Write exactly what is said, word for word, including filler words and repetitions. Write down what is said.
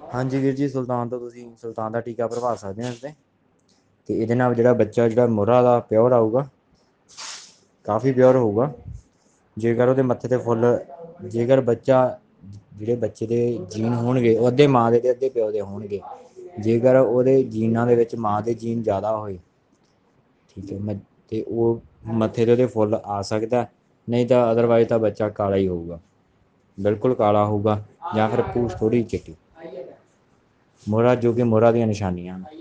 ਹਾਂਜੀ ਵੀਰ ਜੀ, ਸੁਲਤਾਨ ਤੋਂ ਤੁਸੀਂ ਸੁਲਤਾਨ ਦਾ ਟੀਕਾ ਭਰਵਾ ਸਕਦੇ ਹੋ ਇਸ 'ਤੇ। ਅਤੇ ਇਹਦੇ ਨਾਲ ਜਿਹੜਾ ਬੱਚਾ ਜਿਹੜਾ ਮੋਹਰਾ ਦਾ ਪਿਓਰ ਆਊਗਾ, ਕਾਫੀ ਪਿਓਰ ਹੋਊਗਾ। ਜੇਕਰ ਉਹਦੇ ਮੱਥੇ 'ਤੇ ਫੁੱਲ, ਜੇਕਰ ਬੱਚਾ ਜਿਹੜੇ ਬੱਚੇ ਦੇ ਜੀਨ ਹੋਣਗੇ ਉਹ ਅੱਧੇ ਮਾਂ ਦੇ ਅਤੇ ਅੱਧੇ ਪਿਓ ਦੇ ਹੋਣਗੇ। ਜੇਕਰ ਉਹਦੇ ਜੀਨਾਂ ਦੇ ਵਿੱਚ ਮਾਂ ਦੇ ਜੀਨ ਜ਼ਿਆਦਾ ਹੋਏ, ਠੀਕ ਹੈ, ਮ ਅਤੇ ਉਹ ਮੱਥੇ 'ਤੇ ਉਹਦੇ ਫੁੱਲ ਆ ਸਕਦਾ। ਨਹੀਂ ਤਾਂ ਅਦਰਵਾਈਜ਼ ਤਾਂ ਬੱਚਾ ਕਾਲਾ ਹੀ ਹੋਊਗਾ, ਬਿਲਕੁਲ ਕਾਲਾ ਹੋਊਗਾ, ਜਾਂ ਫਿਰ ਪੂਛ ਥੋੜ੍ਹੀ ਚਿੱਟੀ। ਮੋਹਰਾ ਜੋ ਕਿ ਮੋਹਰਾ ਦੀਆਂ ਨਿਸ਼ਾਨੀਆਂ ਹਨ।